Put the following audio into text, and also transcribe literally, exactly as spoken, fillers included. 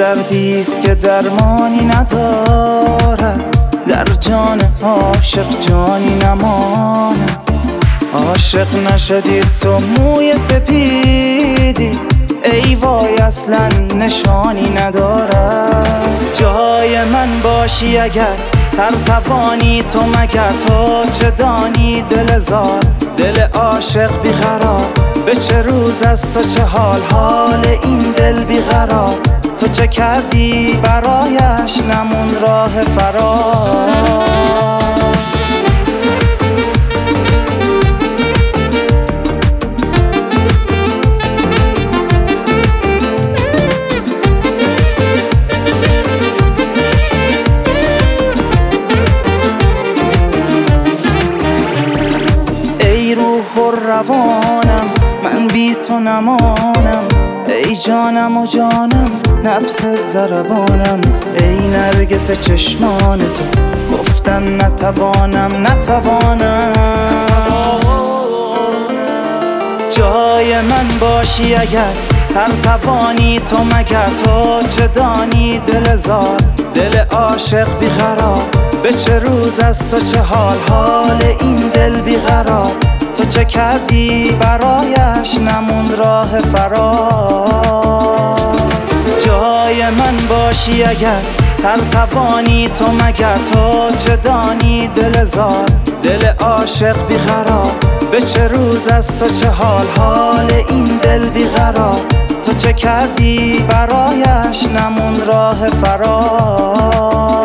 دردیست که درمانی ندارد، در جان عاشق جانی نماند. عاشق نشدی تو موی سپیدی، ای وای اصلا نشانی ندارد. جای من باشی اگر سر توانی تو، مگر تو چه دانی دل زار دل عاشق بیقرار. به چه روز است و چه حال حال این دل بیقرار، تو چه کردی برایش نمون راه فرار. ای روح و روانم من بی تو نمانم، ای جانم و جانم نبض ضربانم. ای نرگس چشمان تو گفتم نتوانم نتوانم. جای من باشی اگر سر توانی تو، مگر تو چه دانی دل زار دل عاشق بیقرار. به چه روز است و چه حال حال این دل بیقرار، تو چه کردی برایش نمون راه فرار. جای من باشی اگر سر توانی تو، مگر تو چه دانی دل زار دل عاشق بیقرار. به چه روز است و چه حال حال این دل بیقرار، تو چه کردی برایش نمون راه فرار.